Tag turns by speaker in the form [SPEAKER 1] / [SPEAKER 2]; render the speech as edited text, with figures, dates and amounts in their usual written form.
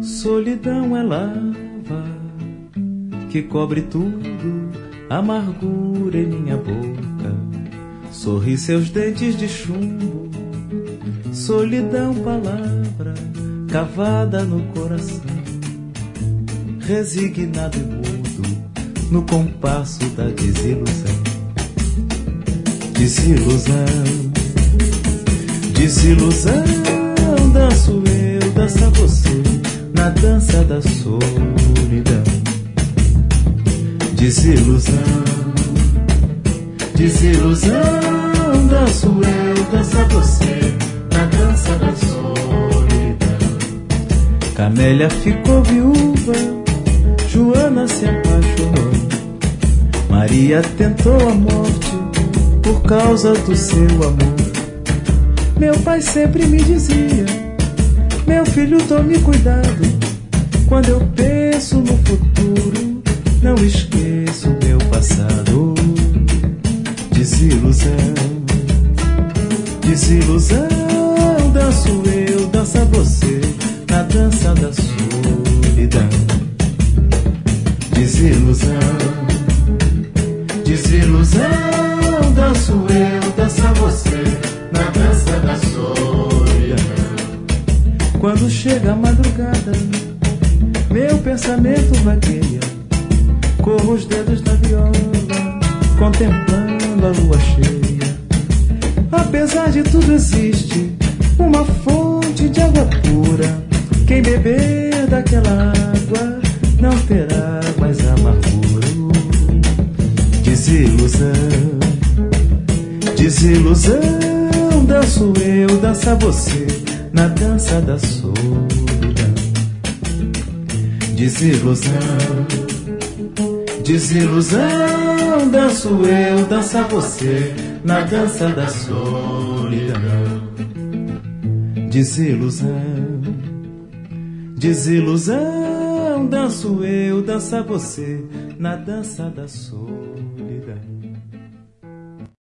[SPEAKER 1] Solidão é lava que cobre tudo, amargura em minha boca, sorri seus dentes de chumbo. Solidão, palavra cavada no coração, resignado e mudo no compasso da desilusão. Desilusão, desilusão, danço eu, dança você, na dança da solidão. Desilusão, desilusão, danço eu, dança você, na dança da solidão. Camélia ficou viúva, Joana se apaixonou, Maria tentou a morte por causa do seu amor. Meu pai sempre me dizia: meu filho, tome cuidado, quando eu penso no futuro, não esqueço o meu passado. Desilusão, desilusão, danço eu, dança você, na dança da solidão. Desilusão, desilusão, danço eu, dança você, na dança da solidão. Quando chega a madrugada, meu pensamento vagueia, corro os dedos na viola, contemplando a lua cheia. Apesar de tudo existe uma fonte de água pura, quem beber daquela água não terá mais amargura. Desilusão, desilusão, danço eu, dança você, na dança da solidão. Desilusão, desilusão, danço eu, dança você, na dança da solidão. Desilusão, desilusão, danço eu, dança você, na dança da solidão.